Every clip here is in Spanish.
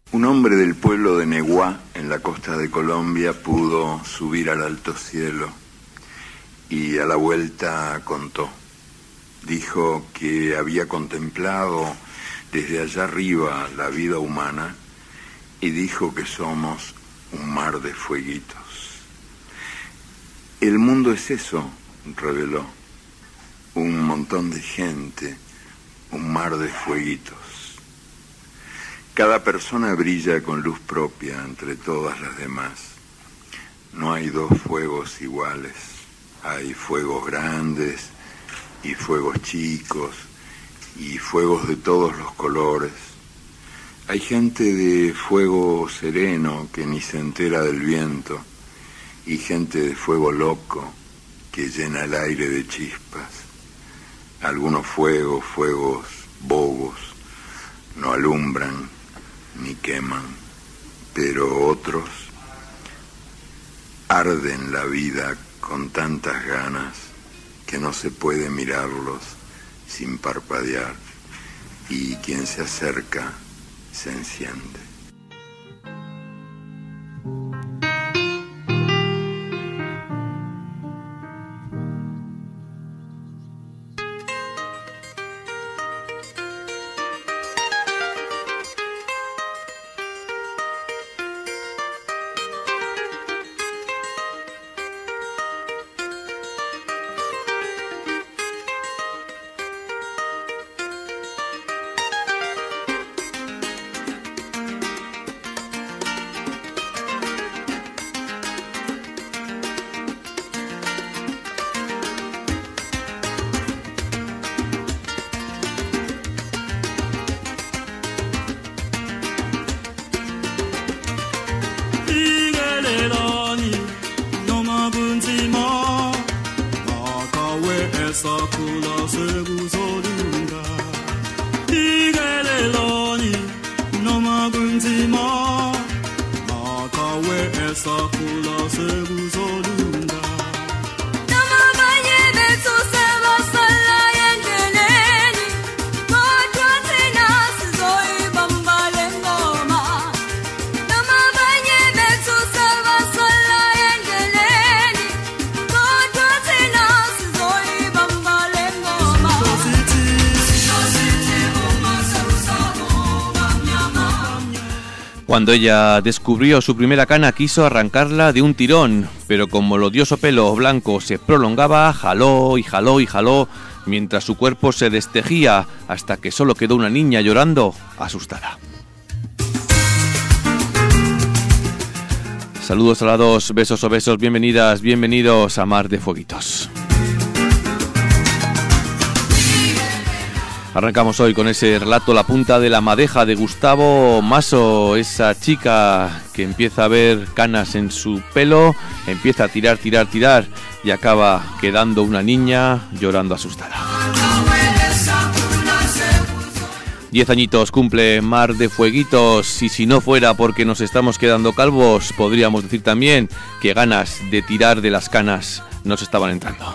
Un hombre del pueblo de Neguá, en la costa de Colombia, pudo subir al alto cielo y a la vuelta contó. Dijo que había contemplado desde allá arriba la vida humana y dijo que somos un mar de fueguitos. El mundo es eso, reveló, un montón de gente, un mar de fueguitos. Cada persona brilla con luz propia entre todas las demás. No hay dos fuegos iguales. Hay fuegos grandes y fuegos chicos y fuegos de todos los colores. Hay gente de fuego sereno que ni se entera del viento y gente de fuego loco que llena el aire de chispas. Algunos fuegos bobos, no alumbran ni queman, pero otros arden la vida con tantas ganas que no se puede mirarlos sin parpadear, y quien se acerca se enciende. Cuando ella descubrió su primera cana quiso arrancarla de un tirón, pero como el odioso pelo blanco se prolongaba, jaló y jaló y jaló, mientras su cuerpo se destejía hasta que solo quedó una niña llorando, asustada. Saludos alados, besos o besos, bienvenidas, bienvenidos a Mar de Fueguitos. Arrancamos hoy con ese relato La punta de la madeja de Gustavo Maso, esa chica que empieza a ver canas en su pelo, empieza a tirar y acaba quedando una niña llorando asustada. 10 añitos cumple Mar de Fueguitos, y si no fuera porque nos estamos quedando calvos, podríamos decir también que ganas de tirar de las canas nos estaban entrando.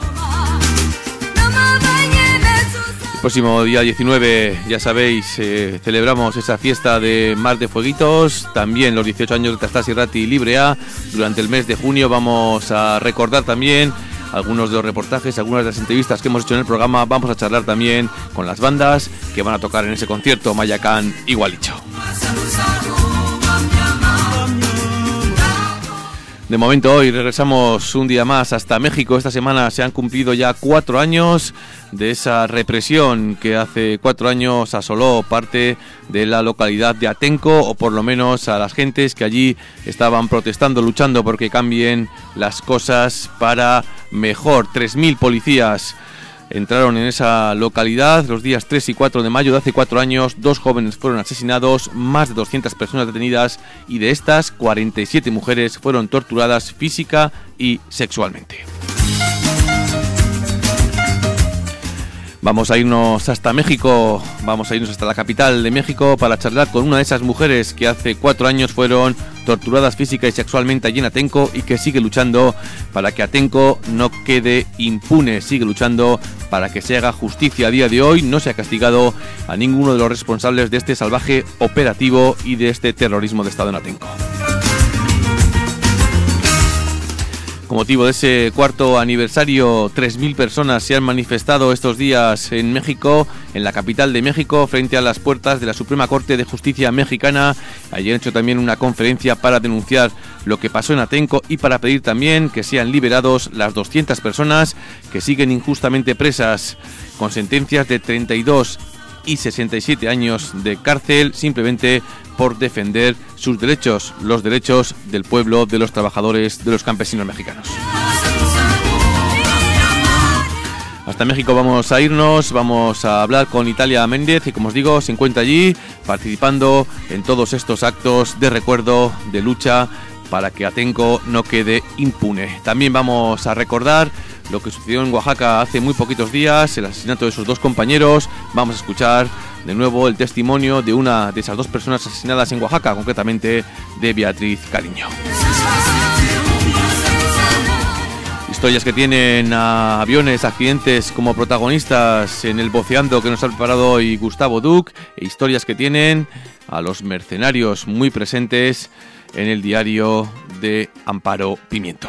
Próximo día 19, ya sabéis, celebramos esa fiesta de Mar de Fueguitos, también los 18 años de Tastás Irrati Libre A. Durante el mes de junio vamos a recordar también algunos de los reportajes, algunas de las entrevistas que hemos hecho en el programa. Vamos a charlar también con las bandas que van a tocar en ese concierto Mayacán y Gualicho. De momento hoy regresamos un día más hasta México. Esta semana se han cumplido ya 4 años de esa represión que hace 4 años asoló parte de la localidad de Atenco, o por lo menos a las gentes que allí estaban protestando, luchando porque cambien las cosas para mejor. 3.000 policías entraron en esa localidad los días 3 y 4 de mayo de hace 4 años. 2 jóvenes fueron asesinados, más de 200 personas detenidas, y de estas 47 mujeres fueron torturadas física y sexualmente. Vamos a irnos hasta México, vamos a irnos hasta la capital de México para charlar con una de esas mujeres que hace 4 años fueron torturadas física y sexualmente allí en Atenco y que sigue luchando para que Atenco no quede impune, sigue luchando para que se haga justicia. A día de hoy no se ha castigado a ninguno de los responsables de este salvaje operativo y de este terrorismo de Estado en Atenco. Con motivo de ese cuarto aniversario, 3.000 personas se han manifestado estos días en México, en la capital de México, frente a las puertas de la Suprema Corte de Justicia mexicana. Allí han hecho también una conferencia para denunciar lo que pasó en Atenco y para pedir también que sean liberados las 200 personas que siguen injustamente presas, con sentencias de 32 y 67 años de cárcel, simplemente por defender sus derechos, los derechos del pueblo, de los trabajadores, de los campesinos mexicanos. Hasta México vamos a irnos, vamos a hablar con Italia Méndez y, como os digo, se encuentra allí participando en todos estos actos de recuerdo, de lucha para que Atenco no quede impune. También vamos a recordar lo que sucedió en Oaxaca hace muy poquitos días, el asesinato de sus dos compañeros. Vamos a escuchar de nuevo el testimonio de una de esas dos personas asesinadas en Oaxaca, concretamente de Beatriz Cariño. Historias que tienen a aviones, accidentes como protagonistas en el Voceando que nos ha preparado hoy Gustavo Duc, e historias que tienen a los mercenarios muy presentes en el diario de Amparo Pimiento.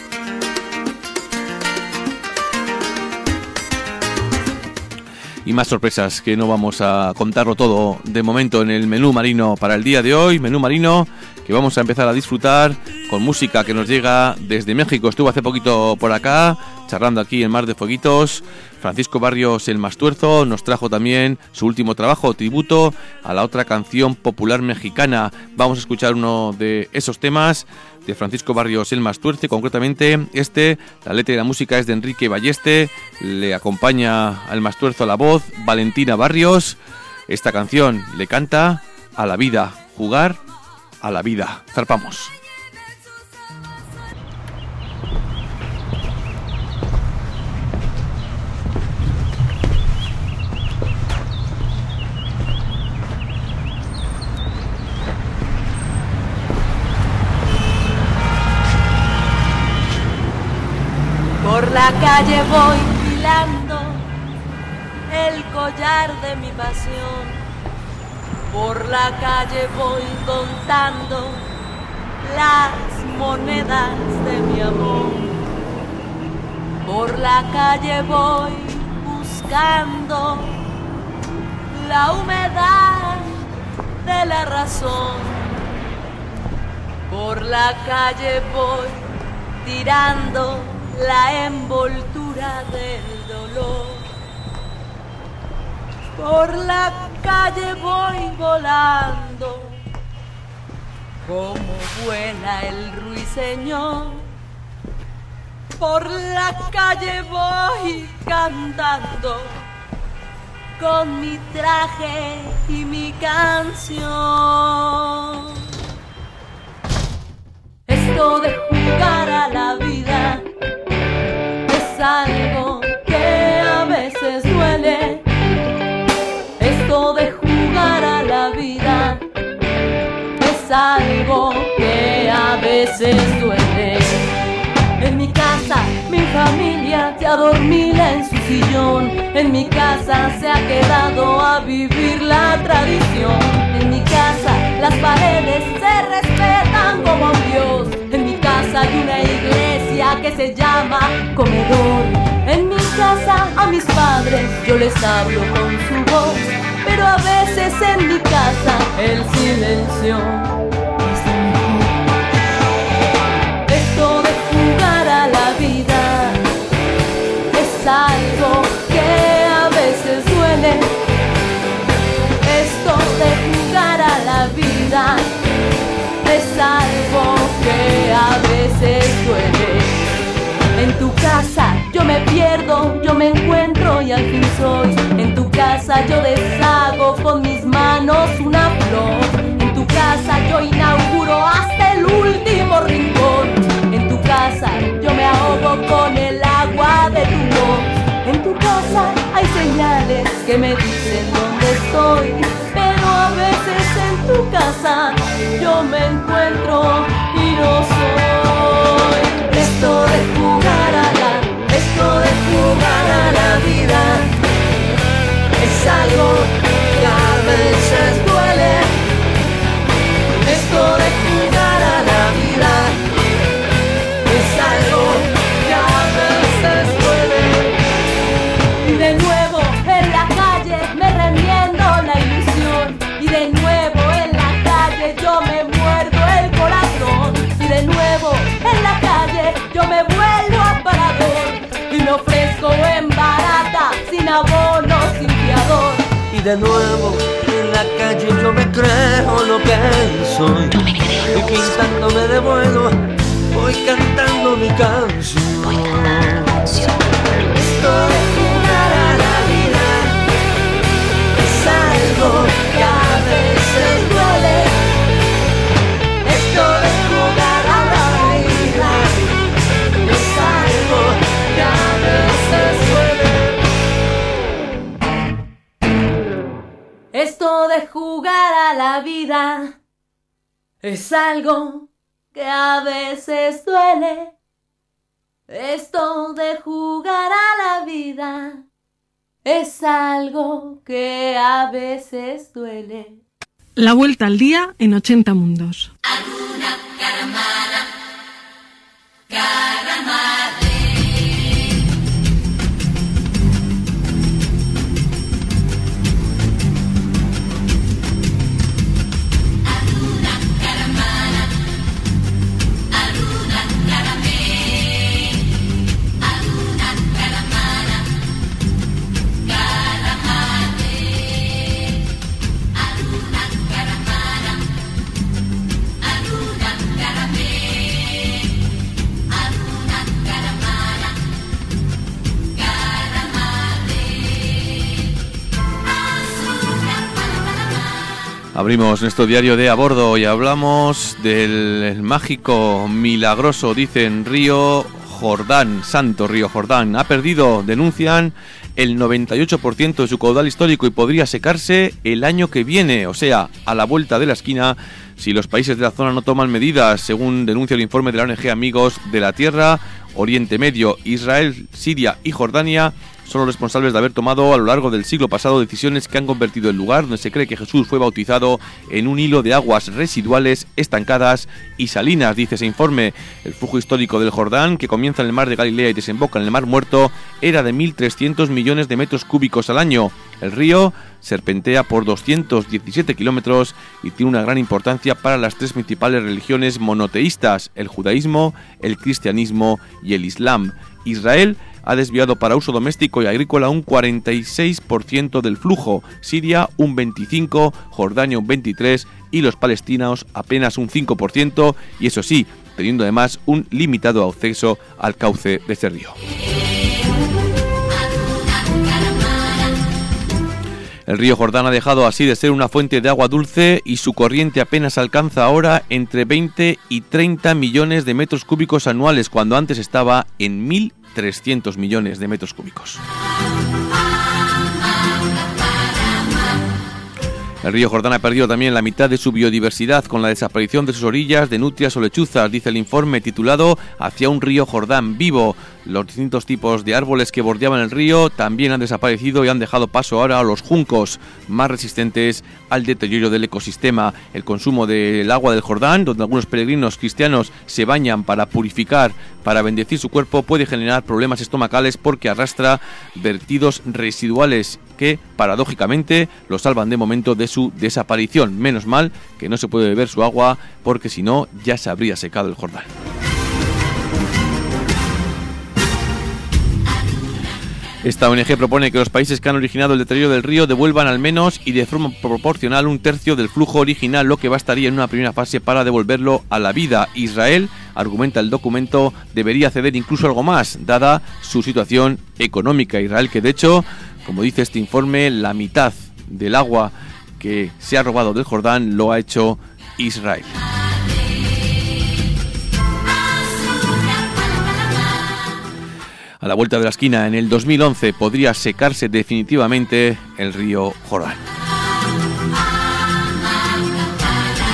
Y más sorpresas que no vamos a contarlo todo de momento en el menú marino para el día de hoy. Menú marino que vamos a empezar a disfrutar con música que nos llega desde México. Estuvo hace poquito por acá, charlando aquí en Mar de Fueguitos. Francisco Barrios el Mastuerzo nos trajo también su último trabajo, tributo a la otra canción popular mexicana. Vamos a escuchar uno de esos temas de Francisco Barrios el Mastuerzo, concretamente la letra y la música es de Enrique Balleste, le acompaña al Mastuerzo a la voz Valentina Barrios. Esta canción le canta a la vida, jugar a la vida. Zarpamos. Por la calle voy hilando el collar de mi pasión. Por la calle voy contando las monedas de mi amor. Por la calle voy buscando la humedad de la razón. Por la calle voy tirando la envoltura del dolor. Por la calle voy volando como vuela el ruiseñor. Por la calle voy cantando con mi traje y mi canción. Esto de jugar a la vida es algo que a veces duele. Esto de jugar a la vida es algo que a veces duele. En mi casa, mi familia se adormila en su sillón. En mi casa se ha quedado a vivir la tradición. En mi casa las paredes se respetan como un dios. En mi casa hay una iglesia que se llama comedor. En mi casa a mis padres yo les hablo con su voz, pero a veces en mi casa el silencio es mejor. Esto de jugar a la vida es algo que a veces duele. Esto de jugar a la vida es algo que a veces duele. En tu casa yo me pierdo, yo me encuentro y al fin soy. En tu casa yo deshago con mis manos una flor. En tu casa yo inauguro hasta el último rincón. En tu casa yo me ahogo con el agua de tu voz. En tu casa hay señales que me dicen dónde estoy, pero a veces en tu casa casa yo me encuentro y no soy. Esto de jugar a la vida es algo que a veces duele. Esto de jugar a la vida es algo que a veces duele. Y de nuevo en la calle me remiendo la ilusión. Y de nuevo en la calle yo me muerdo el corazón. Y de nuevo en la calle yo me vuelvo aparador. Y me ofrezco en barata, sin abono, sin fiador. Y de nuevo en la calle yo me creo lo que soy. Y pintándome de bueno, voy cantando mi canción. Esto de jugar a la vida es algo que a veces duele. Esto de jugar a la vida es algo que a veces duele. Esto de jugar a la vida es algo que a veces duele. Esto de jugar a la vida es algo que a veces duele. La vuelta al día en 80 mundos. Abrimos nuestro diario de a bordo y hablamos del mágico, milagroso, dicen, río Jordán, Santo Río Jordán. Ha perdido, denuncian, el 98% de su caudal histórico y podría secarse el año que viene, o sea, a la vuelta de la esquina, si los países de la zona no toman medidas, según denuncia el informe de la ONG Amigos de la Tierra. Oriente Medio, Israel, Siria y Jordania son los responsables de haber tomado a lo largo del siglo pasado decisiones que han convertido el lugar donde se cree que Jesús fue bautizado en un hilo de aguas residuales, estancadas y salinas, dice ese informe. El flujo histórico del Jordán, que comienza en el mar de Galilea y desemboca en el mar Muerto, era de 1.300 millones de metros cúbicos al año. El río serpentea por 217 kilómetros y tiene una gran importancia para las tres principales religiones monoteístas, el judaísmo, el cristianismo y el islam. Israel ha desviado para uso doméstico y agrícola un 46% del flujo, Siria un 25%, Jordania un 23% y los palestinos apenas un 5%, y eso sí, teniendo además un limitado acceso al cauce de este río. El río Jordán ha dejado así de ser una fuente de agua dulce y su corriente apenas alcanza ahora entre 20 y 30 millones de metros cúbicos anuales, cuando antes estaba en 1.300 millones de metros cúbicos. El río Jordán ha perdido también la mitad de su biodiversidad con la desaparición de sus orillas de nutrias o lechuzas, dice el informe titulado Hacia un río Jordán vivo. Los distintos tipos de árboles que bordeaban el río también han desaparecido y han dejado paso ahora a los juncos, más resistentes al deterioro del ecosistema. El consumo del agua del Jordán, donde algunos peregrinos cristianos se bañan para purificar, para bendecir su cuerpo, puede generar problemas estomacales porque arrastra vertidos residuales que, paradójicamente, lo salvan de momento de su desaparición. Menos mal que no se puede beber su agua, porque si no, ya se habría secado el Jordán. Esta ONG propone que los países que han originado el deterioro del río devuelvan al menos y de forma proporcional un tercio del flujo original, lo que bastaría en una primera fase para devolverlo a la vida. Israel, argumenta el documento, debería ceder incluso algo más, dada su situación económica. Israel, que de hecho, como dice este informe, la mitad del agua que se ha robado del Jordán lo ha hecho Israel. A la vuelta de la esquina, en el 2011, podría secarse definitivamente el río Jordán.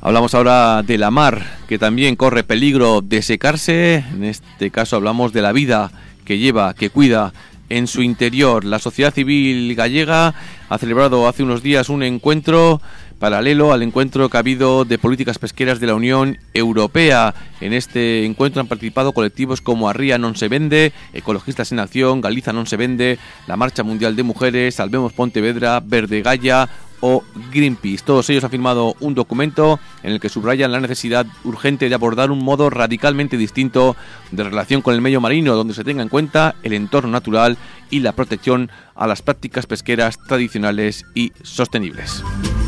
Hablamos ahora de la mar, que también corre peligro de secarse. En este caso hablamos de la vida que lleva, que cuida en su interior. La sociedad civil gallega ha celebrado hace unos días un encuentro paralelo al encuentro que ha habido de políticas pesqueras de la Unión Europea. En este encuentro han participado colectivos como Arría Non se vende, Ecologistas en Acción, Galiza Non se vende, la Marcha Mundial de Mujeres, Salvemos Pontevedra, Verde Gaia o Greenpeace. Todos ellos han firmado un documento en el que subrayan la necesidad urgente de abordar un modo radicalmente distinto de relación con el medio marino, donde se tenga en cuenta el entorno natural y la protección a las prácticas pesqueras tradicionales y sostenibles.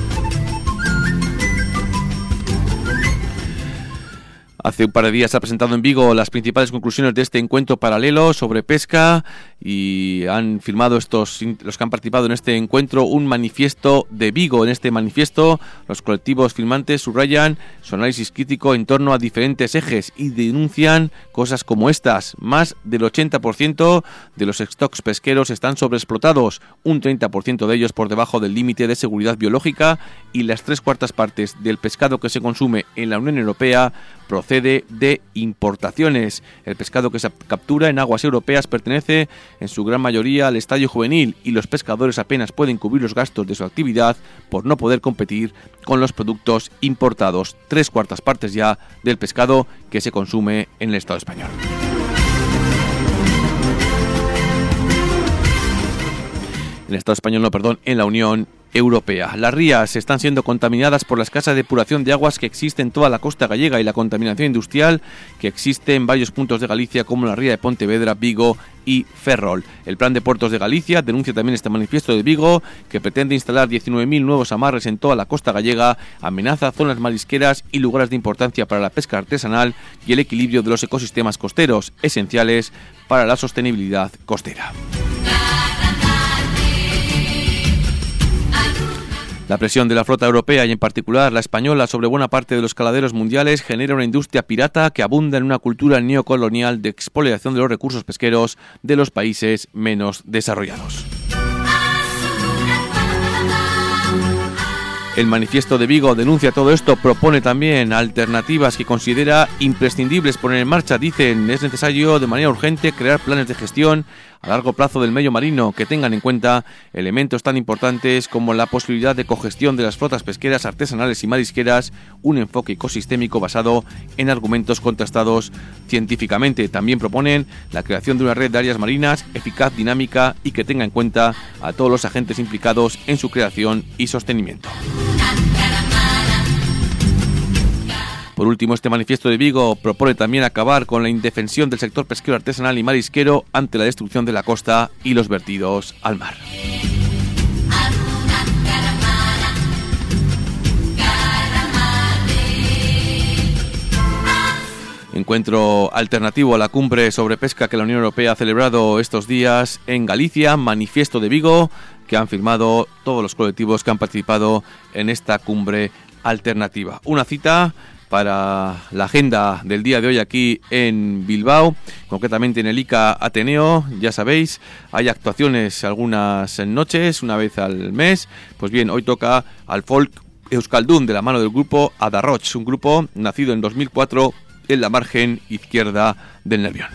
Hace un par de días se ha presentado en Vigo las principales conclusiones de este encuentro paralelo sobre pesca y han firmado los que han participado en este encuentro un manifiesto de Vigo. En este manifiesto los colectivos firmantes subrayan su análisis crítico en torno a diferentes ejes y denuncian cosas como estas. Más del 80% de los stocks pesqueros están sobreexplotados, un 30% de ellos por debajo del límite de seguridad biológica y las 3/4 partes del pescado que se consume en la Unión Europea procede de importaciones. El pescado que se captura en aguas europeas pertenece en su gran mayoría al estadio juvenil y los pescadores apenas pueden cubrir los gastos de su actividad por no poder competir con los productos importados. 3/4 partes ya del pescado que se consume en el Estado español. En el Estado español, en la Unión Europea. Las rías están siendo contaminadas por la escasa depuración de aguas que existe en toda la costa gallega y la contaminación industrial que existe en varios puntos de Galicia como la ría de Pontevedra, Vigo y Ferrol. El Plan de Puertos de Galicia denuncia también este manifiesto de Vigo que pretende instalar 19.000 nuevos amarres en toda la costa gallega, amenaza zonas marisqueras y lugares de importancia para la pesca artesanal y el equilibrio de los ecosistemas costeros, esenciales para la sostenibilidad costera. La presión de la flota europea y en particular la española sobre buena parte de los caladeros mundiales genera una industria pirata que abunda en una cultura neocolonial de expoliación de los recursos pesqueros de los países menos desarrollados. El manifiesto de Vigo denuncia todo esto, propone también alternativas que considera imprescindibles poner en marcha. Dicen, es necesario de manera urgente crear planes de gestión a largo plazo del medio marino que tengan en cuenta elementos tan importantes como la posibilidad de cogestión de las flotas pesqueras artesanales y marisqueras, un enfoque ecosistémico basado en argumentos contrastados científicamente. También proponen la creación de una red de áreas marinas eficaz, dinámica y que tenga en cuenta a todos los agentes implicados en su creación y sostenimiento. Por último, este manifiesto de Vigo propone también acabar con la indefensión del sector pesquero artesanal y marisquero ante la destrucción de la costa y los vertidos al mar. Encuentro alternativo a la cumbre sobre pesca que la Unión Europea ha celebrado estos días en Galicia, manifiesto de Vigo que han firmado todos los colectivos que han participado en esta cumbre alternativa. Una cita para la agenda del día de hoy aquí en Bilbao, concretamente en el ICA Ateneo. Ya sabéis, hay actuaciones algunas noches, una vez al mes. Pues bien, hoy toca al folk euskaldun de la mano del grupo Adarroch, un grupo nacido en 2004 en la margen izquierda del Nervión.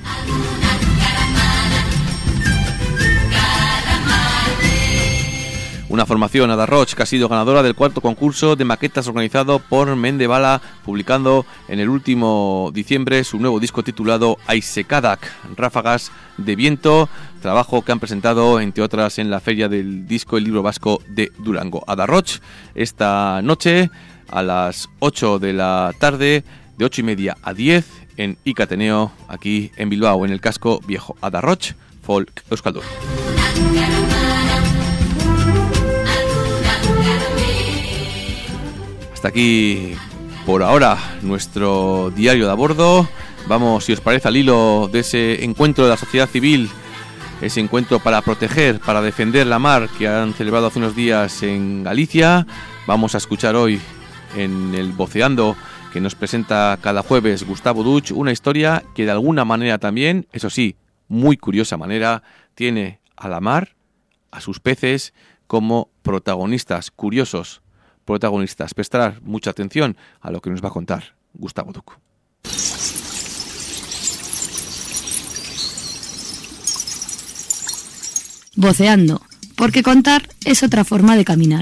Una formación Adarroch que ha sido ganadora del 4º concurso de maquetas organizado por Mendebala, publicando en el último diciembre su nuevo disco titulado Aizekadak, Ráfagas de Viento, trabajo que han presentado entre otras en la Feria del Disco y Libro Vasco de Durango. Adarroch esta noche a las 8 de la tarde, de 8:30 a 10 en ICA Ateneo, aquí en Bilbao, en el casco viejo. Adarroch, folk euskaldun. Hasta aquí, por ahora, nuestro diario de a bordo. Vamos, si os parece, al hilo de ese encuentro de la sociedad civil, ese encuentro para proteger, para defender la mar que han celebrado hace unos días en Galicia. Vamos a escuchar hoy en el Voceando, que nos presenta cada jueves Gustavo Duch, una historia que de alguna manera también, eso sí, muy curiosa manera, tiene a la mar, a sus peces, como protagonistas curiosos, protagonistas. Prestar mucha atención a lo que nos va a contar Gustavo Duc. Voceando, porque contar es otra forma de caminar.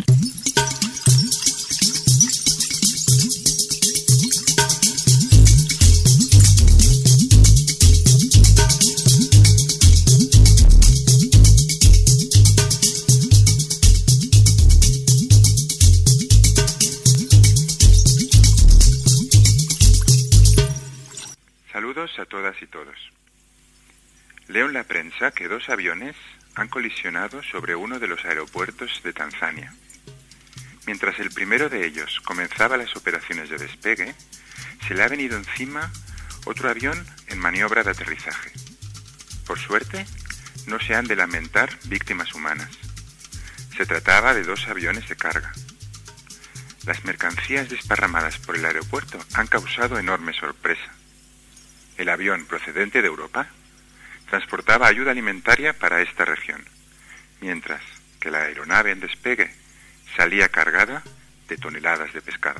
Saludos a todas y todos. Leo en la prensa que 2 aviones han colisionado sobre uno de los aeropuertos de Tanzania. Mientras el primero de ellos comenzaba las operaciones de despegue, se le ha venido encima otro avión en maniobra de aterrizaje. Por suerte, no se han de lamentar víctimas humanas. Se trataba de 2 aviones de carga. Las mercancías desparramadas por el aeropuerto han causado enorme sorpresa. El avión procedente de Europa transportaba ayuda alimentaria para esta región, mientras que la aeronave en despegue salía cargada de toneladas de pescado.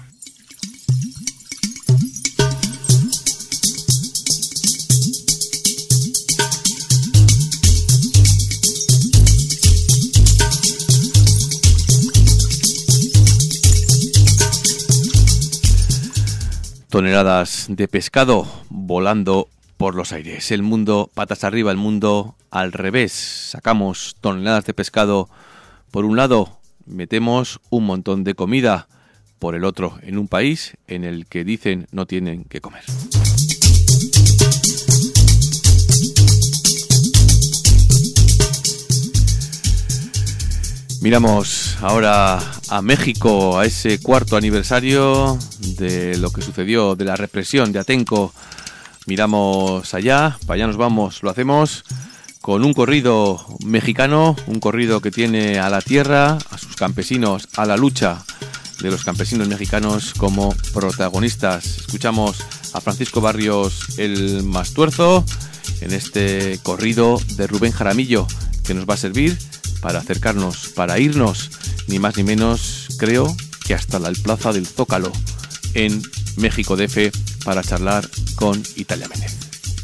Toneladas de pescado volando por los aires. El mundo patas arriba, el mundo al revés. Sacamos toneladas de pescado por un lado, metemos un montón de comida por el otro, en un país en el que dicen no tienen que comer. Miramos ahora a México, a ese 4º aniversario de lo que sucedió, de la represión de Atenco. Miramos allá, para allá nos vamos, lo hacemos con un corrido mexicano, un corrido que tiene a la tierra, a sus campesinos, a la lucha de los campesinos mexicanos como protagonistas. Escuchamos a Francisco Barrios el Mastuerzo en este corrido de Rubén Jaramillo, que nos va a servir para acercarnos, para irnos, ni más ni menos, creo, que hasta la plaza del Zócalo en México DF para charlar con Italia Méndez.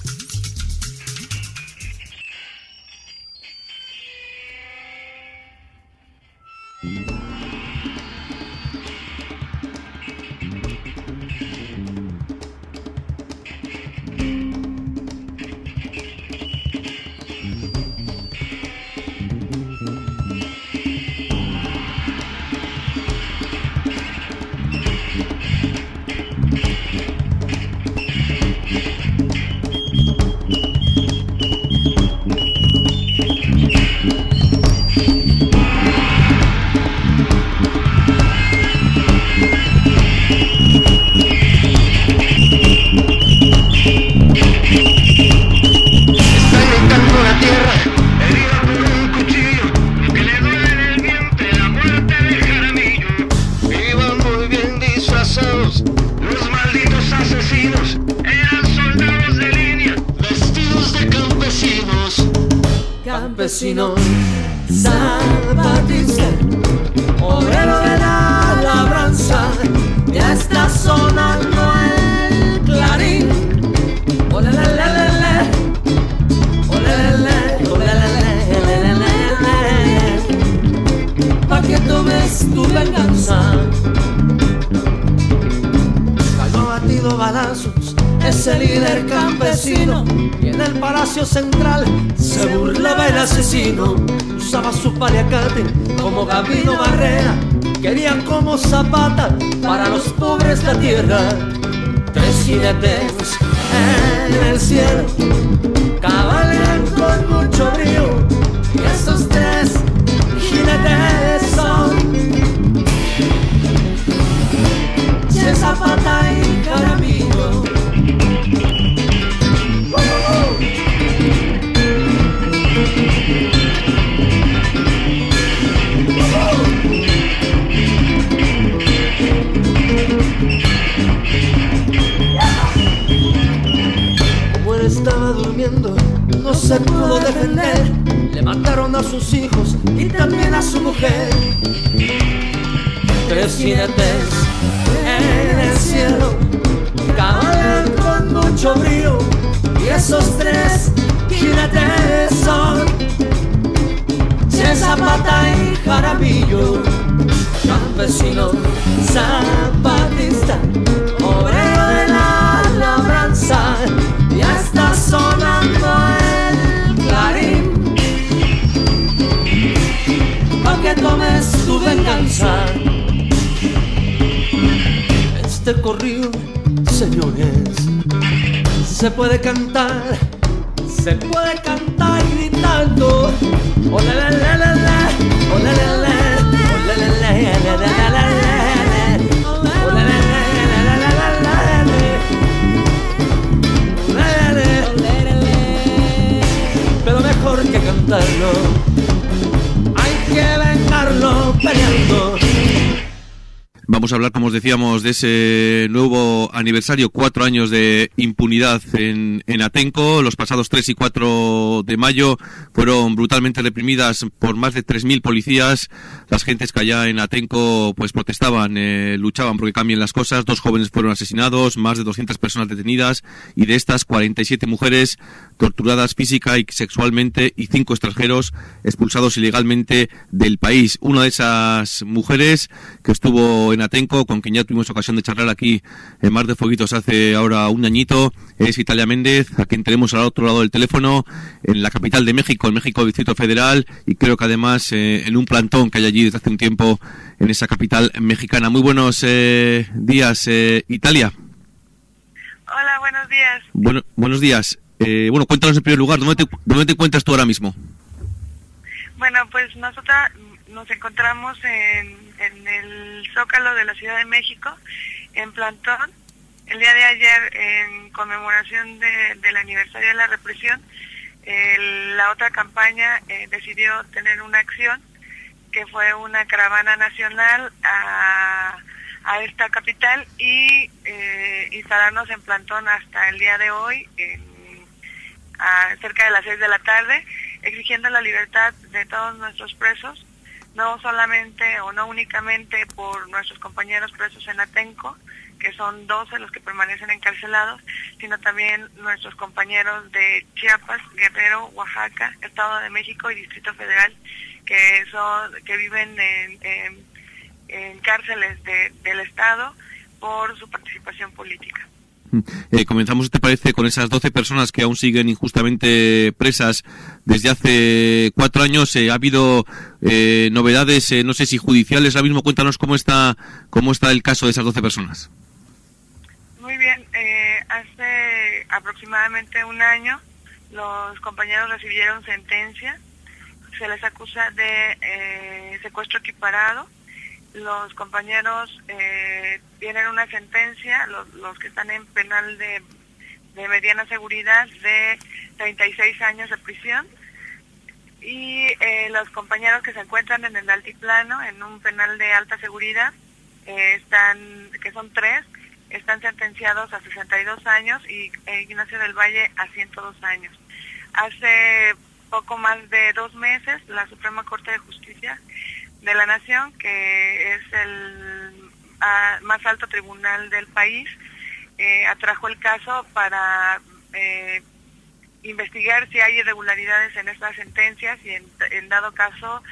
Campesino, zapatista, obrero de la labranza, ya está sonando el clarín. Olelelelele, olelele, olelelelele, pa' que tomes tu venganza. Cayó batido balazos ese líder campesino, y en el Palacio Central se burlaba el asesino. Usaba su paliacate como Gabino Barrera, querían como Zapata para los pobres la tierra. 3 jinetes en el cielo cabalgan con mucho brío, y esos 3 jinetes son Che, Zapata y Jaramillo. Como él estaba durmiendo, no se pudo defender. Le mataron a sus hijos y también a su mujer. tres jinetes en el cielo cabalgan con mucho brío, y esos tres jinetes son Che, Zapata y Jaramillo, campesino, zapatista, obrero de la labranza. Ya está sonando el clarín, aunque tomes tu venganza. Este corrido, señores, se puede cantar gritando. Ole, le, le, le, le. Ole, le, le. Ole, le, le, le, le, le, le. Ole, le, le, le, le, le. Pero mejor que cantarlo, hay que vengarlo peleando. Vamos a hablar, como os decíamos, de ese nuevo aniversario, 4 años de impunidad en Atenco. Los pasados 3 y 4 de mayo fueron brutalmente reprimidas por más de 3.000 policías. Las gentes que allá en Atenco pues protestaban, luchaban porque cambien las cosas. 2 jóvenes fueron asesinados, más de 200 personas detenidas, y de estas 47 mujeres torturadas física y sexualmente, y 5 extranjeros expulsados ilegalmente del país. Una de esas mujeres que estuvo en Atenco, con quien ya tuvimos ocasión de charlar aquí en Mar de Fueguitos hace ahora un añito, es Italia Méndez, a quien tenemos al otro lado del teléfono, en la capital de México, en México Distrito Federal, y creo que además en un plantón que hay allí desde hace un tiempo en esa capital mexicana. Muy buenos días, Italia. Hola, buenos días. Buenos días. Bueno, cuéntanos en primer lugar, ¿dónde te encuentras tú ahora mismo? Bueno, pues nosotros nos encontramos en el Zócalo de la Ciudad de México, en plantón. El día de ayer, en conmemoración del aniversario de la represión, la otra campaña decidió tener una acción, que fue una caravana nacional a esta capital, y instalarnos en plantón hasta el día de hoy, cerca de las 6 de la tarde, exigiendo la libertad de todos nuestros presos, no solamente o no únicamente por nuestros compañeros presos en Atenco, que son 12 los que permanecen encarcelados, sino también nuestros compañeros de Chiapas, Guerrero, Oaxaca, Estado de México y Distrito Federal, que viven en cárceles del Estado por su participación política. Comenzamos, ¿te parece?, con esas 12 personas que aún siguen injustamente presas desde hace 4 años. Ha habido novedades, no sé si judiciales. Ahora mismo cuéntanos cómo está el caso de esas 12 personas. Muy bien, hace aproximadamente un año los compañeros recibieron sentencia. Se les acusa de secuestro equiparado. Los compañeros tienen una sentencia, los que están en penal de mediana seguridad, de 36 años de prisión, y los compañeros que se encuentran en el altiplano, en un penal de alta seguridad, que son 3, están sentenciados a 62 años, y Ignacio del Valle a 102 años. Hace poco más de 2 meses, la Suprema Corte de Justicia de la Nación, que es el más alto tribunal del país, atrajo el caso para investigar si hay irregularidades en estas sentencias y en dado caso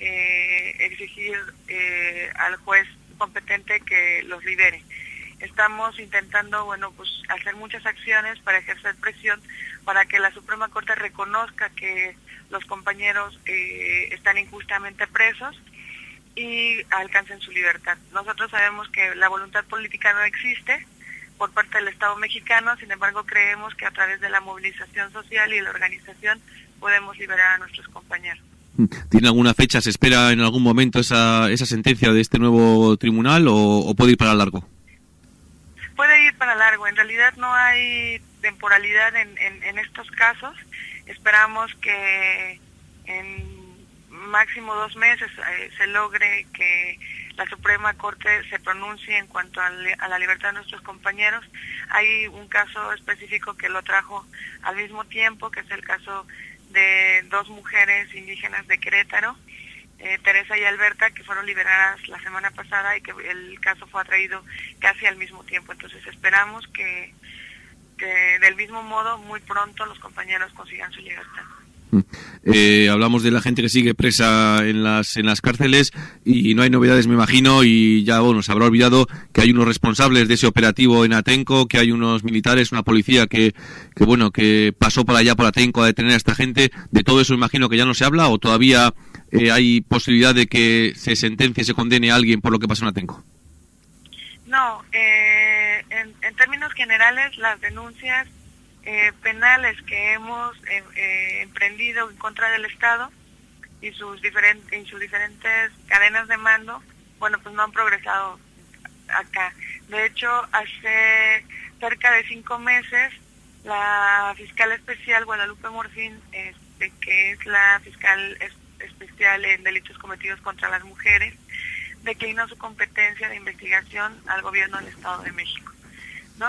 exigir al juez competente que los libere. Estamos intentando, hacer muchas acciones para ejercer presión para que la Suprema Corte reconozca que los compañeros están injustamente presos y alcancen su libertad. Nosotros sabemos que la voluntad política no existe por parte del Estado mexicano, sin embargo creemos que a través de la movilización social y la organización podemos liberar a nuestros compañeros. ¿Tiene alguna fecha? ¿Se espera en algún momento esa sentencia de este nuevo tribunal o puede ir para largo? Puede ir para largo. En realidad no hay temporalidad en estos casos. Esperamos que en máximo 2 meses se logre que la Suprema Corte se pronuncie en cuanto a la libertad de nuestros compañeros. Hay un caso específico que lo trajo al mismo tiempo, que es el caso de 2 mujeres indígenas de Querétaro, Teresa y Alberta, que fueron liberadas la semana pasada y que el caso fue atraído casi al mismo tiempo. Entonces esperamos que del mismo modo muy pronto los compañeros consigan su libertad. Hablamos de la gente que sigue presa en las cárceles y no hay novedades, me imagino, y ya se habrá olvidado que hay unos responsables de ese operativo en Atenco, que hay unos militares, una policía que pasó por allá por Atenco a detener a esta gente. De todo eso imagino que ya no se habla, o todavía hay posibilidad de que se sentencie, se condene a alguien por lo que pasó en Atenco. No, en términos generales las denuncias penales que hemos emprendido en contra del Estado y sus diferentes cadenas de mando, pues no han progresado acá. De hecho, hace cerca de 5 meses, la fiscal especial Guadalupe Morfín, que es la fiscal especial en delitos cometidos contra las mujeres, declinó su competencia de investigación al gobierno del Estado de México, ¿no?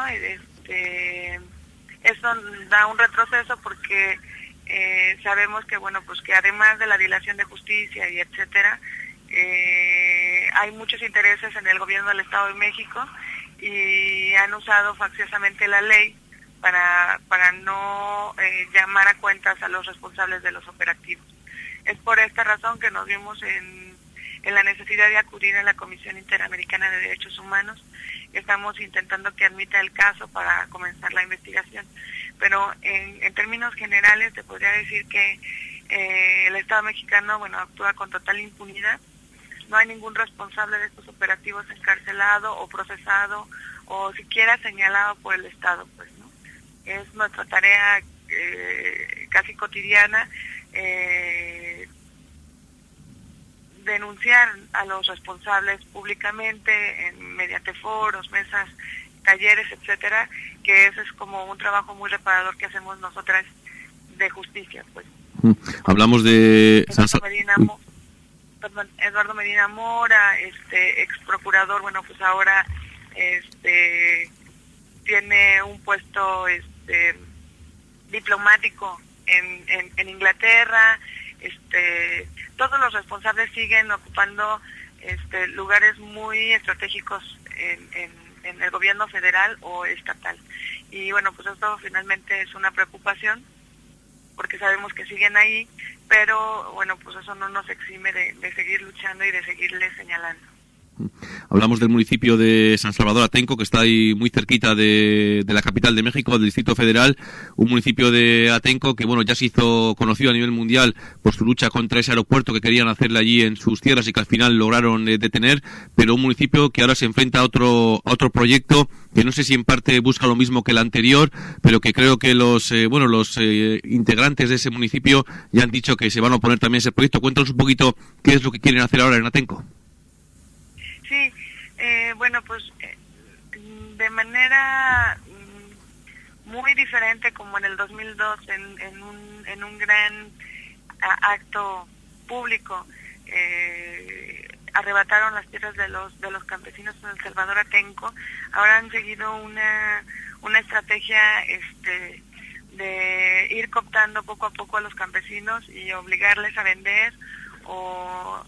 Eso da un retroceso porque sabemos que que además de la dilación de justicia y etcétera, hay muchos intereses en el gobierno del Estado de México y han usado facciosamente la ley para no llamar a cuentas a los responsables de los operativos. Es por esta razón que nos vimos en la necesidad de acudir a la Comisión Interamericana de Derechos Humanos. Estamos intentando que admita el caso para comenzar la investigación. Pero en términos generales te podría decir que el Estado mexicano actúa con total impunidad. No hay ningún responsable de estos operativos encarcelado o procesado o siquiera señalado por el Estado, ¿no? Es nuestra tarea casi cotidiana denunciar a los responsables públicamente mediante foros, mesas, talleres, etcétera, que ese es como un trabajo muy reparador que hacemos nosotras de justicia, pues. Hablamos de Eduardo Medina Mora, ex procurador, pues ahora tiene un puesto diplomático en Inglaterra. Todos los responsables siguen ocupando lugares muy estratégicos en el gobierno federal o estatal. Y pues esto finalmente es una preocupación porque sabemos que siguen ahí, pero pues eso no nos exime de seguir luchando y de seguirles señalando. Hablamos del municipio de San Salvador Atenco, que está ahí muy cerquita de la capital de México, del Distrito Federal, un municipio de Atenco que ya se hizo conocido a nivel mundial por su lucha contra ese aeropuerto que querían hacerle allí en sus tierras y que al final lograron detener, pero un municipio que ahora se enfrenta a otro proyecto que no sé si en parte busca lo mismo que el anterior, pero que creo que los integrantes de ese municipio ya han dicho que se van a oponer también a ese proyecto. Cuéntanos un poquito qué es lo que quieren hacer ahora en Atenco. Sí, de manera muy diferente como en el 2002, en un gran acto público, arrebataron las tierras de los campesinos en El Salvador Atenco. Ahora han seguido una estrategia de ir cooptando poco a poco a los campesinos y obligarles a vender o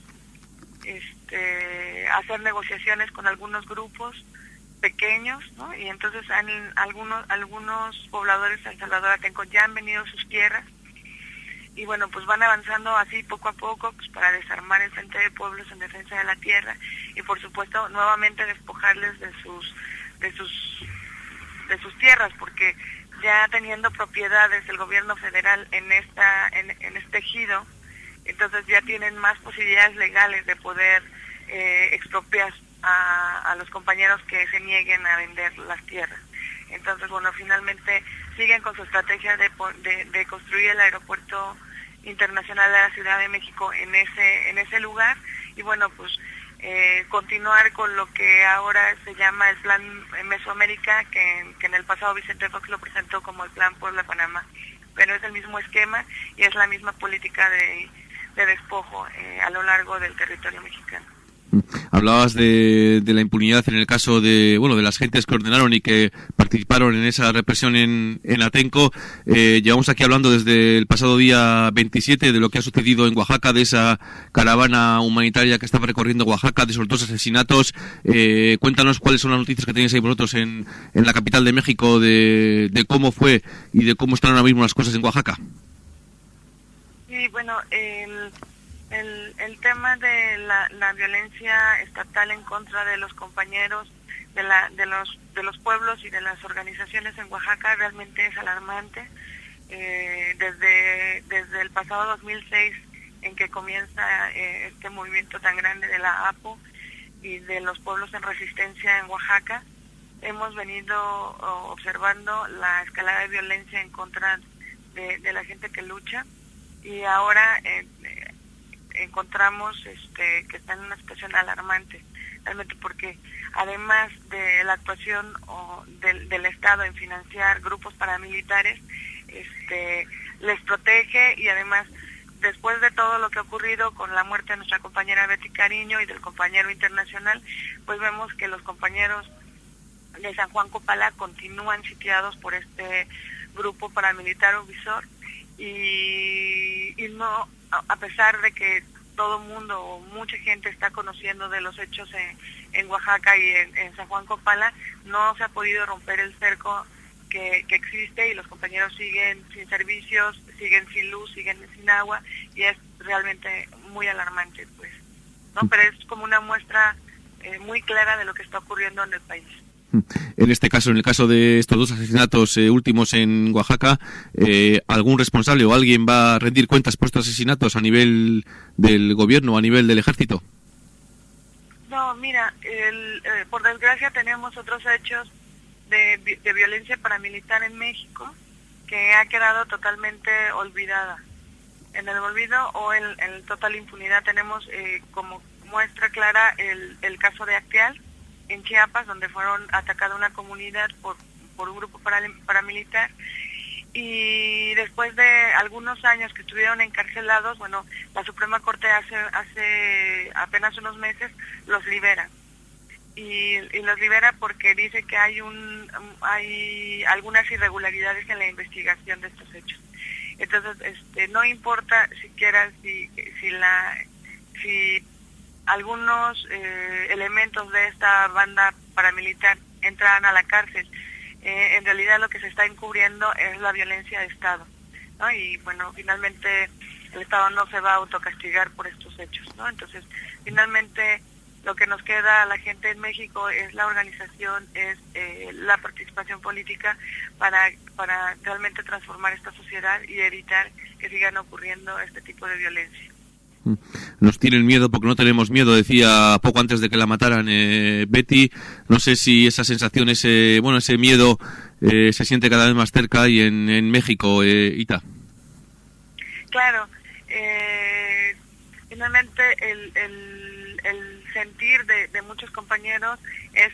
hacer negociaciones con algunos grupos pequeños, ¿no? Y entonces algunos pobladores de El Salvador Atenco ya han venido a sus tierras y van avanzando así poco a poco para desarmar el Frente de Pueblos en defensa de la tierra y por supuesto nuevamente despojarles de sus tierras, porque ya teniendo propiedades del gobierno federal en este ejido, entonces ya tienen más posibilidades legales de poder expropiar a los compañeros que se nieguen a vender las tierras. Entonces, finalmente siguen con su estrategia de construir el aeropuerto internacional de la Ciudad de México en ese lugar y continuar con lo que ahora se llama el Plan Mesoamérica, que en el pasado Vicente Fox lo presentó como el Plan Puebla-Panamá, pero es el mismo esquema y es la misma política de despojo a lo largo del territorio mexicano. Hablabas de la impunidad en el caso de las gentes que ordenaron y que participaron en esa represión en Atenco. Llevamos aquí hablando desde el pasado día 27 de lo que ha sucedido en Oaxaca, de esa caravana humanitaria que estaba recorriendo Oaxaca, de esos 2 asesinatos. Cuéntanos cuáles son las noticias que tenéis ahí vosotros en la capital de México, de cómo fue y de cómo están ahora mismo las cosas en Oaxaca. Sí, bueno, el tema de la violencia estatal en contra de los compañeros de los pueblos y de las organizaciones en Oaxaca realmente es alarmante. Desde el pasado 2006, en que comienza este movimiento tan grande de la APO y de los pueblos en resistencia en Oaxaca, hemos venido observando la escalada de violencia en contra de la gente que lucha, y ahora encontramos que está en una situación alarmante, realmente, porque además de la actuación del Estado en financiar grupos paramilitares, les protege, y además, después de todo lo que ha ocurrido con la muerte de nuestra compañera Betty Cariño y del compañero internacional, pues vemos que los compañeros de San Juan Copala continúan sitiados por este grupo paramilitar Uvisor, y no, a pesar de que todo mundo o mucha gente está conociendo de los hechos en Oaxaca y en San Juan Copala, no se ha podido romper el cerco que existe, y los compañeros siguen sin servicios, siguen sin luz, siguen sin agua, y es realmente muy alarmante, pues, ¿no? Pero es como una muestra muy clara de lo que está ocurriendo en el país. En este caso, en el caso de estos 2 asesinatos últimos en Oaxaca, ¿algún responsable o alguien va a rendir cuentas por estos asesinatos a nivel del gobierno o a nivel del ejército? No, mira, por desgracia tenemos otros hechos de violencia paramilitar en México que ha quedado totalmente olvidada. En el olvido o en total impunidad tenemos como muestra clara el caso de Acteal en Chiapas, donde fueron atacada una comunidad por un grupo paramilitar, y después de algunos años que estuvieron encarcelados, bueno, la Suprema Corte hace apenas unos meses los libera, y los libera porque dice que hay algunas irregularidades en la investigación de estos hechos. Entonces, no importa siquiera si algunos elementos de esta banda paramilitar entran a la cárcel, en realidad lo que se está encubriendo es la violencia de Estado, ¿no? Y bueno, finalmente el Estado no se va a autocastigar por estos hechos, ¿no? Entonces, finalmente lo que nos queda a la gente en México es la organización, es la participación política para realmente transformar esta sociedad y evitar que sigan ocurriendo este tipo de violencia. Nos tienen miedo porque no tenemos miedo, decía poco antes de que la mataran Betty. No sé si esa sensación, ese miedo se siente cada vez más cerca y en México, Ita. Claro, finalmente el sentir de muchos compañeros es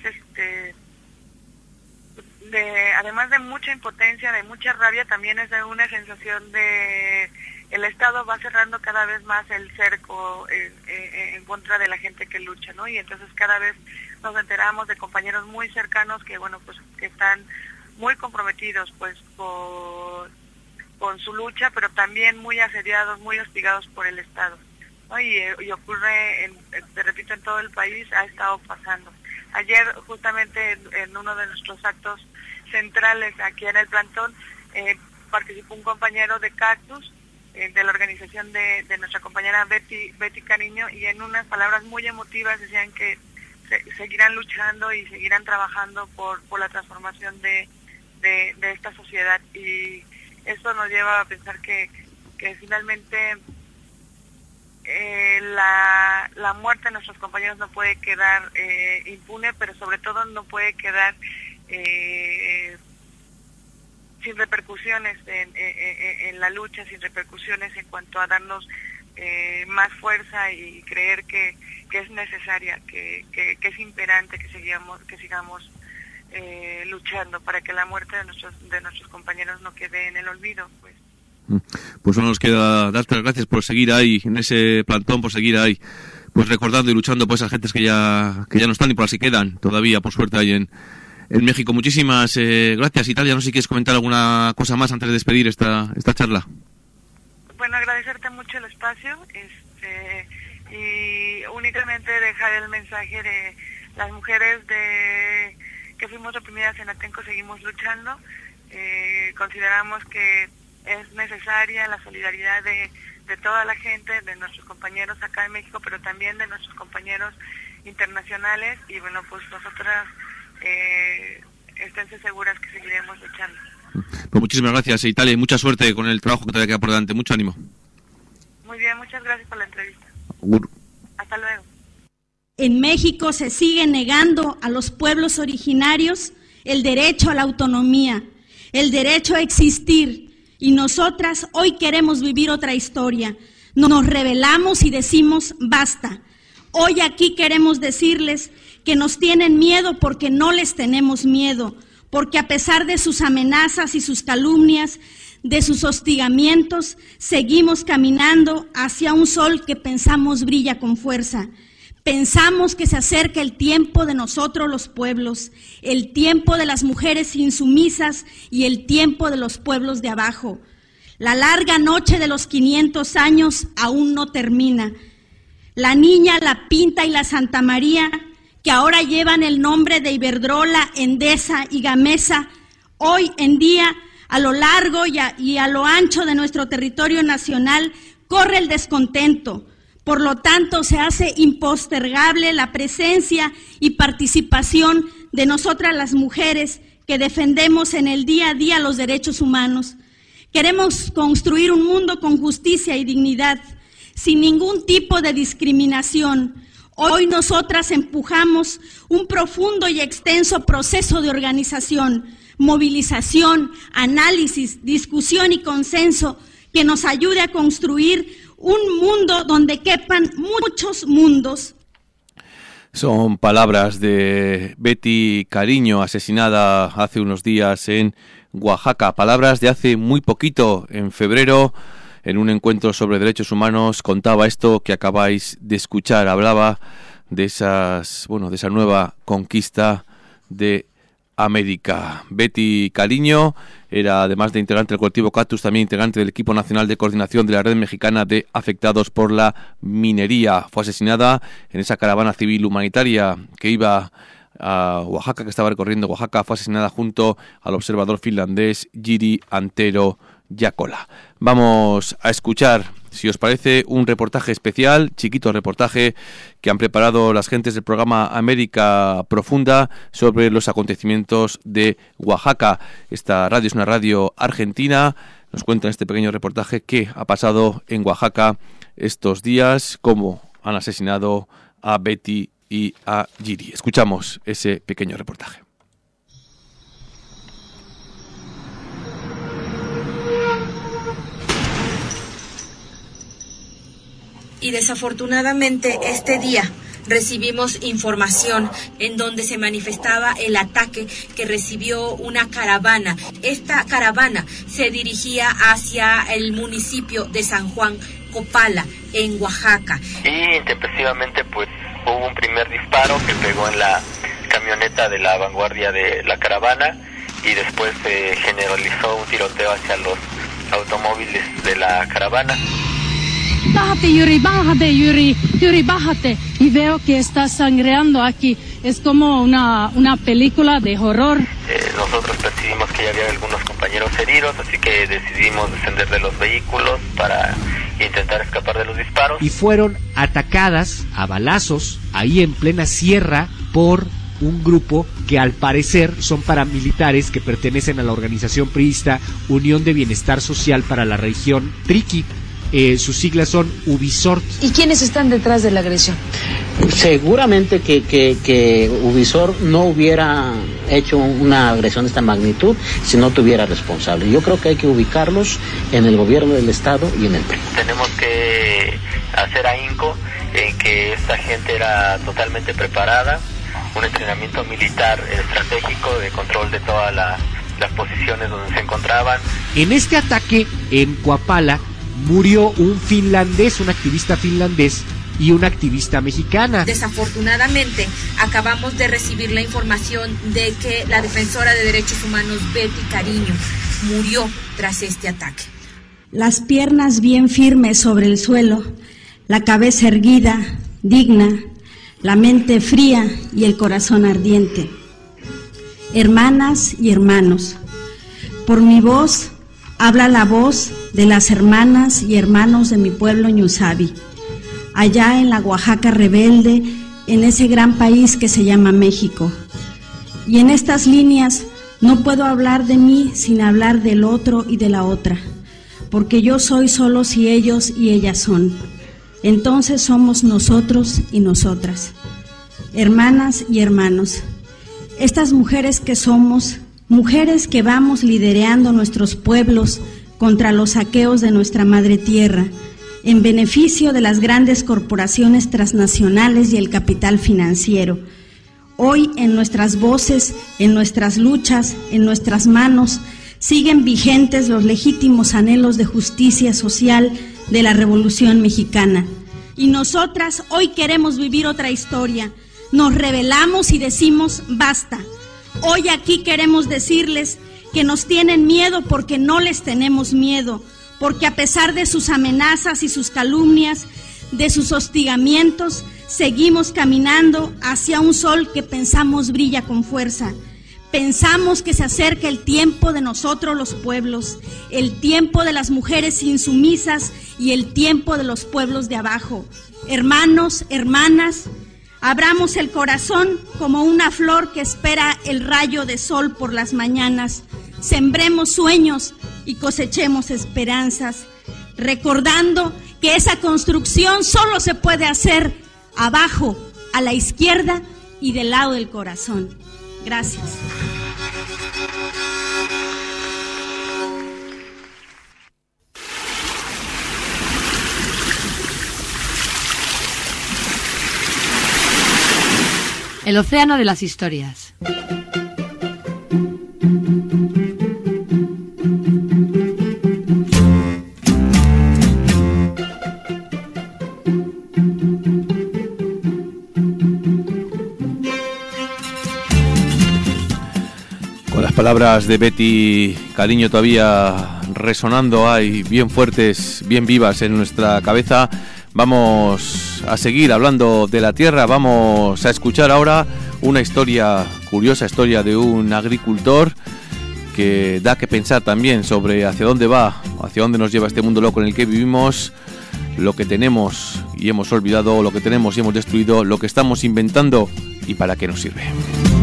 además de mucha impotencia, de mucha rabia, también es de una sensación de el Estado va cerrando cada vez más el cerco en contra de la gente que lucha, ¿no? Y entonces cada vez nos enteramos de compañeros muy cercanos que, bueno, pues que están muy comprometidos, pues, con su lucha, pero también muy asediados, muy hostigados por el Estado, ¿no? Y ocurre, te repito, en todo el país ha estado pasando. Ayer, justamente en uno de nuestros actos centrales aquí en el plantón, participó un compañero de Cactus, de la organización de nuestra compañera Betty Cariño, y en unas palabras muy emotivas decían que seguirán luchando y seguirán trabajando por la transformación de esta sociedad, y eso nos lleva a pensar que finalmente la muerte de nuestros compañeros no puede quedar impune, pero sobre todo no puede quedar sin repercusiones en la lucha, sin repercusiones en cuanto a darnos más fuerza y creer que es necesaria, que es imperante que sigamos luchando para que la muerte de nuestros compañeros no quede en el olvido, pues. Pues solo nos queda darte las gracias por seguir ahí en ese plantón, por seguir ahí. pues recordando y luchando por esas gentes que ya no están y por las que quedan todavía, por suerte, ahí en México. Muchísimas gracias, Italia. No sé si quieres comentar alguna cosa más antes de despedir esta charla. Bueno, agradecerte mucho el espacio y únicamente dejar el mensaje de las mujeres que fuimos reprimidas en Atenco, seguimos luchando. Consideramos que es necesaria la solidaridad de toda la gente, de nuestros compañeros acá en México, pero también de nuestros compañeros internacionales, y bueno, pues nosotras esténse seguras que seguiremos luchando. Pues muchísimas gracias, Italia, y mucha suerte con el trabajo que todavía queda por delante. Mucho ánimo. Muy bien, muchas gracias por la entrevista. Hasta luego. En México se sigue negando a los pueblos originarios el derecho a la autonomía, el derecho a existir, y nosotras hoy queremos vivir otra historia. Nos rebelamos y decimos basta. Hoy aquí queremos decirles que nos tienen miedo porque no les tenemos miedo, porque a pesar de sus amenazas y sus calumnias, de sus hostigamientos, seguimos caminando hacia un sol que pensamos brilla con fuerza. Pensamos que se acerca el tiempo de nosotros los pueblos, el tiempo de las mujeres insumisas y el tiempo de los pueblos de abajo. La larga noche de los 500 años aún no termina. La Niña, la Pinta y la Santa María, que ahora llevan el nombre de Iberdrola, Endesa y Gamesa, hoy en día, a lo largo y a lo ancho de nuestro territorio nacional, corre el descontento. Por lo tanto, se hace impostergable la presencia y participación de nosotras las mujeres que defendemos en el día a día los derechos humanos. Queremos construir un mundo con justicia y dignidad, sin ningún tipo de discriminación. Hoy nosotras empujamos un profundo y extenso proceso de organización, movilización, análisis, discusión y consenso que nos ayude a construir un mundo donde quepan muchos mundos. Son palabras de Betty Cariño, asesinada hace unos días en Oaxaca. Palabras de hace muy poquito, en febrero, en un encuentro sobre derechos humanos, contaba esto que acabáis de escuchar. Hablaba de esa nueva conquista de América. Betty Cariño era, además de integrante del colectivo Cactus, también integrante del equipo nacional de coordinación de la Red Mexicana de Afectados por la Minería. Fue asesinada en esa caravana civil humanitaria que iba a Oaxaca, que estaba recorriendo Oaxaca. Fue asesinada junto al observador finlandés Jiri Antero Jaakkola. Vamos a escuchar, si os parece, un reportaje especial, chiquito reportaje que han preparado las gentes del programa América Profunda sobre los acontecimientos de Oaxaca. Esta radio es una radio argentina. Nos cuentan este pequeño reportaje qué ha pasado en Oaxaca estos días, cómo han asesinado a Betty y a Jiri. Escuchamos ese pequeño reportaje. Y desafortunadamente este día recibimos información en donde se manifestaba el ataque que recibió una caravana. Esta caravana se dirigía hacia el municipio de San Juan Copala, en Oaxaca. Y intempestivamente pues hubo un primer disparo que pegó en la camioneta de la vanguardia de la caravana, y después se generalizó un tiroteo hacia los automóviles de la caravana. Bájate, Yuri, bájate. Y veo que está sangreando aquí. Es como una película de horror. Nosotros percibimos que ya había algunos compañeros heridos, así que decidimos descender de los vehículos para intentar escapar de los disparos. Y fueron atacadas a balazos ahí en plena sierra por un grupo que al parecer son paramilitares que pertenecen a la organización priista Unión de Bienestar Social para la Región Triqui. Sus siglas son Uvisort. ¿Y quiénes están detrás de la agresión? Seguramente que Uvisort no hubiera hecho una agresión de esta magnitud si no tuviera responsable. Yo creo que hay que ubicarlos en el gobierno del estado y en el PRI. Tenemos que hacer ahínco en que esta gente era totalmente preparada, un entrenamiento militar estratégico de control de todas las posiciones donde se encontraban. En este ataque en Coapala murió un finlandés, un activista finlandés, y una activista mexicana. Desafortunadamente, acabamos de recibir la información de que la defensora de derechos humanos Betty Cariño murió tras este ataque. Las piernas bien firmes sobre el suelo, la cabeza erguida, digna, la mente fría y el corazón ardiente. Hermanas y hermanos, por mi voz habla la voz de las hermanas y hermanos de mi pueblo Ñusabi, allá en la Oaxaca rebelde, en ese gran país que se llama México. Y en estas líneas no puedo hablar de mí sin hablar del otro y de la otra, porque yo soy solo si ellos y ellas son. Entonces somos nosotros y nosotras. Hermanas y hermanos, estas mujeres que somos, mujeres que vamos liderando nuestros pueblos contra los saqueos de nuestra madre tierra, en beneficio de las grandes corporaciones transnacionales y el capital financiero. Hoy en nuestras voces, en nuestras luchas, en nuestras manos, siguen vigentes los legítimos anhelos de justicia social de la Revolución Mexicana. Y nosotras hoy queremos vivir otra historia. Nos rebelamos y decimos basta. Hoy aquí queremos decirles que nos tienen miedo porque no les tenemos miedo, porque a pesar de sus amenazas y sus calumnias, de sus hostigamientos, seguimos caminando hacia un sol que pensamos brilla con fuerza. Pensamos que se acerca el tiempo de nosotros los pueblos, el tiempo de las mujeres insumisas y el tiempo de los pueblos de abajo. Hermanos, hermanas, abramos el corazón como una flor que espera el rayo de sol por las mañanas. Sembremos sueños y cosechemos esperanzas, recordando que esa construcción solo se puede hacer abajo, a la izquierda y del lado del corazón. Gracias. El océano de las historias. Con las palabras de Betty Cariño todavía resonando ahí, bien fuertes, bien vivas en nuestra cabeza, vamos a seguir hablando de la tierra. Vamos a escuchar ahora una historia, curiosa historia de un agricultor que da que pensar también sobre hacia dónde va, hacia dónde nos lleva este mundo loco en el que vivimos, lo que tenemos y hemos olvidado, lo que tenemos y hemos destruido, lo que estamos inventando y para qué nos sirve.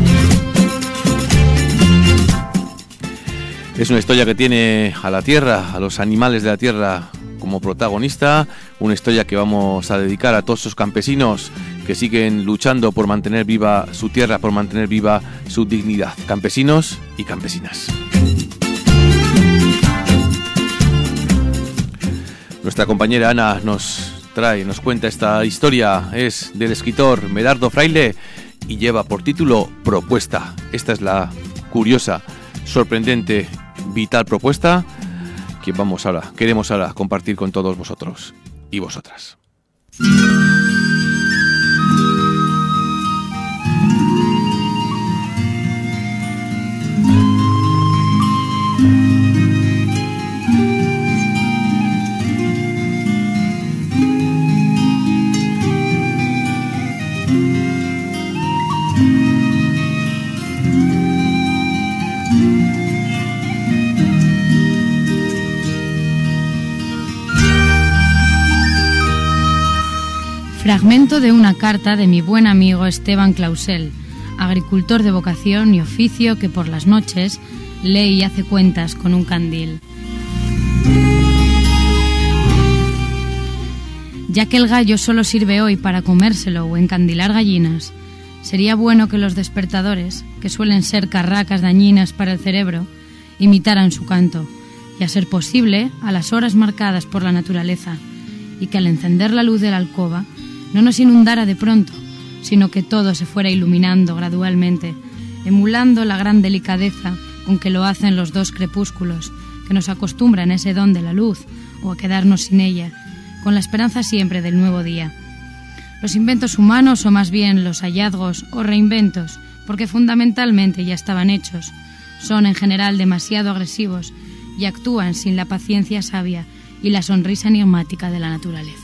Es una historia que tiene a la tierra, a los animales de la tierra como protagonista, una historia que vamos a dedicar a todos esos campesinos que siguen luchando por mantener viva su tierra, por mantener viva su dignidad. Campesinos y campesinas. Nuestra compañera Ana nos cuenta esta historia, es del escritor Medardo Fraile y lleva por título Propuesta. Esta es la curiosa, sorprendente, vital propuesta que queremos ahora compartir con todos vosotros y vosotras. Fragmento de una carta de mi buen amigo Esteban Clausel, agricultor de vocación y oficio que por las noches lee y hace cuentas con un candil. Ya que el gallo solo sirve hoy para comérselo o encandilar gallinas, sería bueno que los despertadores, que suelen ser carracas dañinas para el cerebro, imitaran su canto, y a ser posible a las horas marcadas por la naturaleza, y que al encender la luz de la alcoba no nos inundara de pronto, sino que todo se fuera iluminando gradualmente, emulando la gran delicadeza con que lo hacen los dos crepúsculos, que nos acostumbran a ese don de la luz o a quedarnos sin ella, con la esperanza siempre del nuevo día. Los inventos humanos, o más bien los hallazgos o reinventos, porque fundamentalmente ya estaban hechos, son en general demasiado agresivos y actúan sin la paciencia sabia y la sonrisa enigmática de la naturaleza.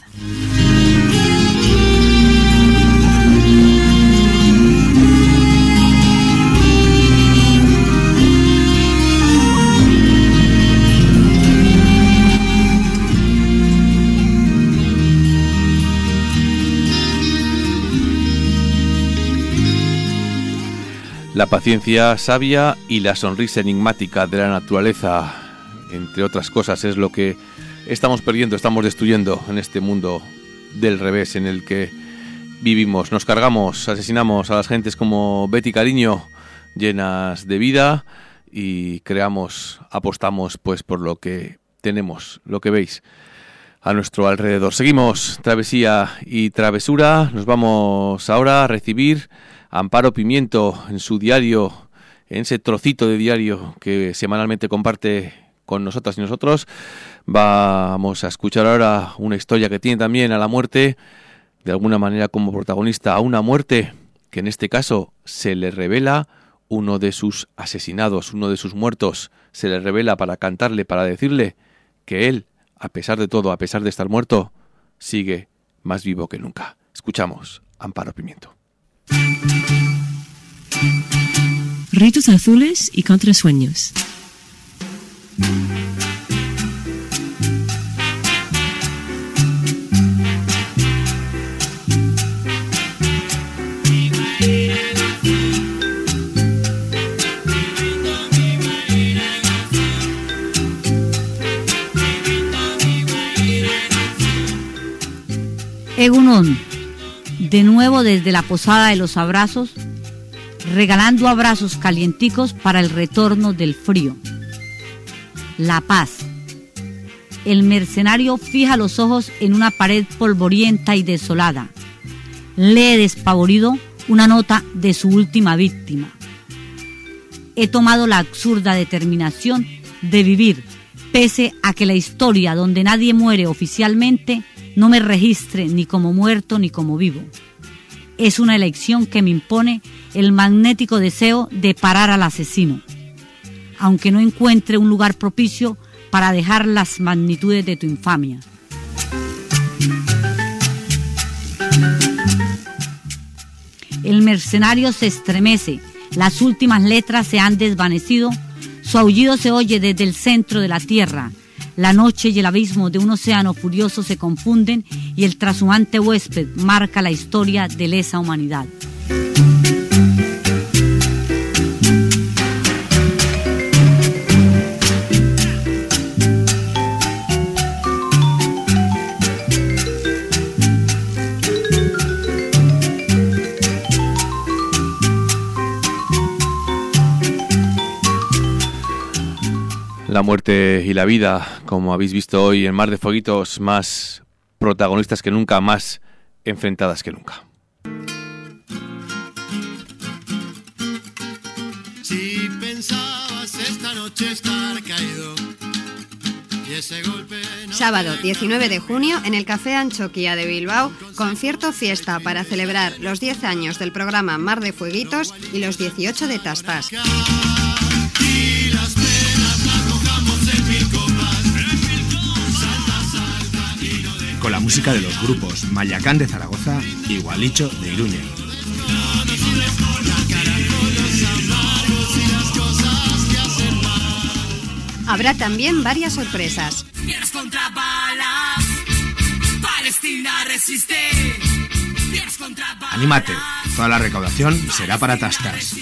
La paciencia sabia y la sonrisa enigmática de la naturaleza, entre otras cosas, es lo que estamos perdiendo, estamos destruyendo en este mundo del revés en el que vivimos. Nos cargamos, asesinamos a las gentes como Betty Cariño, llenas de vida, y apostamos pues por lo que tenemos, lo que veis a nuestro alrededor. Seguimos travesía y travesura. Nos vamos ahora a recibir a Amparo Pimiento en su diario, en ese trocito de diario que semanalmente comparte con nosotras y nosotros. Vamos a escuchar ahora una historia que tiene también a la muerte, de alguna manera como protagonista, a una muerte que en este caso se le revela uno de sus asesinados, uno de sus muertos. Se le revela para cantarle, para decirle que él, a pesar de todo, a pesar de estar muerto, sigue más vivo que nunca. Escuchamos a Amparo Pimiento. Ritos azules y contrasueños. Egunon, de nuevo desde la posada de los abrazos, regalando abrazos calienticos para el retorno del frío. La paz. El mercenario fija los ojos en una pared polvorienta y desolada. Lee despavorido una nota de su última víctima. He tomado la absurda determinación de vivir, pese a que la historia donde nadie muere oficialmente no me registre ni como muerto ni como vivo. Es una elección que me impone el magnético deseo de parar al asesino, aunque no encuentre un lugar propicio para dejar las magnitudes de tu infamia. El mercenario se estremece, las últimas letras se han desvanecido, su aullido se oye desde el centro de la tierra. La noche y el abismo de un océano furioso se confunden y el trashumante huésped marca la historia de lesa humanidad. La muerte y la vida, como habéis visto hoy en Mar de Fueguitos, más protagonistas que nunca, más enfrentadas que nunca. Si pensabas esta noche estar caído y ese golpe... Sábado 19 de junio en el Café Anchoquia de Bilbao, concierto fiesta para celebrar los 10 años del programa Mar de Fueguitos y los 18 de Tastas. Con la música de los grupos Mayacán de Zaragoza y Gualicho de Iruña. Habrá también varias sorpresas. Contra balas, Palestina resiste. Anímate, toda la recaudación será para Tastas.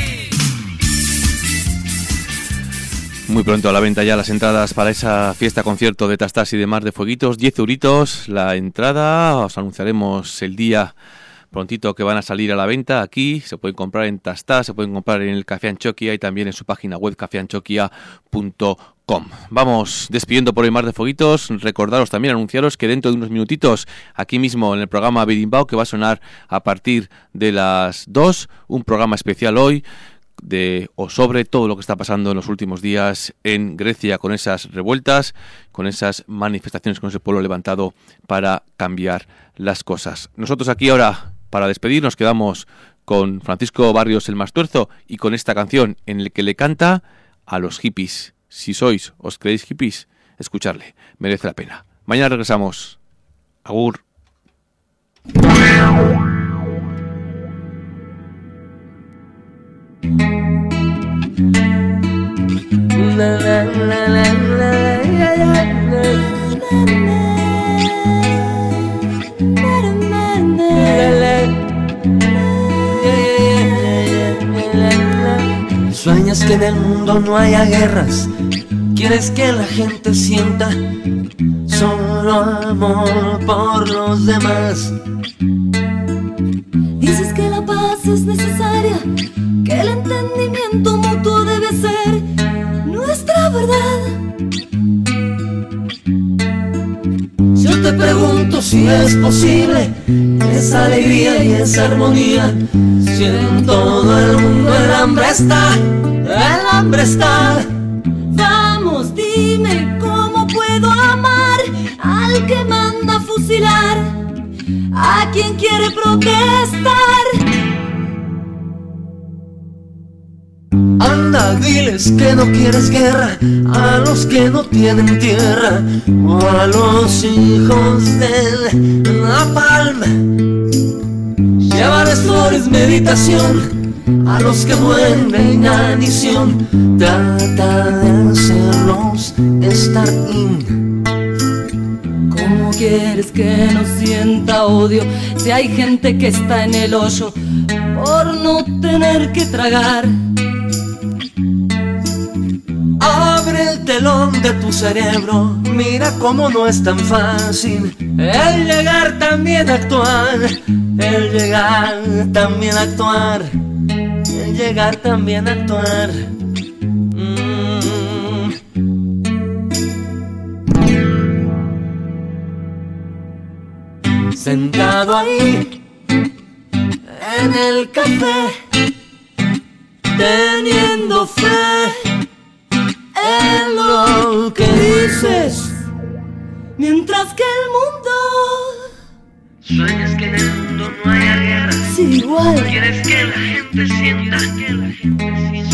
Muy pronto a la venta ya las entradas para esa fiesta concierto de Tastas y de Mar de Fueguitos, 10 euritos la entrada. Os anunciaremos el día prontito que van a salir a la venta aquí. Se pueden comprar en Tastas, se pueden comprar en el Café Anchoquia y también en su página web cafeanchoquia.com. Vamos despidiendo por el Mar de Fueguitos. Recordaros también, anunciaros que dentro de unos minutitos, aquí mismo en el programa Birimbao, que va a sonar a partir de las 2, un programa especial hoy o sobre todo lo que está pasando en los últimos días en Grecia, con esas revueltas, con esas manifestaciones, con ese pueblo levantado para cambiar las cosas. Nosotros aquí ahora, para despedirnos, quedamos con Francisco Barrios el Mastuerzo y con esta canción en la que le canta a los hippies. Si os creéis hippies, escucharle, merece la pena. Mañana regresamos. Agur. Sueñas que en el mundo no haya guerras, quieres que la gente sienta solo amor por los demás. Dices que la paz es necesaria, que el entendimiento mutuo debe ser nuestra verdad. Yo te pregunto si es posible esa alegría y esa armonía, si en todo el mundo el hambre está, el hambre está. Vamos, dime cómo puedo amar al que manda a fusilar a quien quiere protestar. Anda, diles que no quieres guerra a los que no tienen tierra, o a los hijos de Napalm. Llévales flores, meditación a los que mueren de inanición. Trata de hacerlos estar in. ¿Cómo quieres que no sienta odio si hay gente que está en el hoyo por no tener que tragar? Abre el telón de tu cerebro, mira cómo no es tan fácil el llegar también a actuar, el llegar también a actuar, el llegar también a actuar. Sentado ahí en el café, teniendo fe en lo que dices, mientras que el mundo sueñas que en el mundo no haya guerra, sí, igual quieres que la gente sienta, que la gente sienta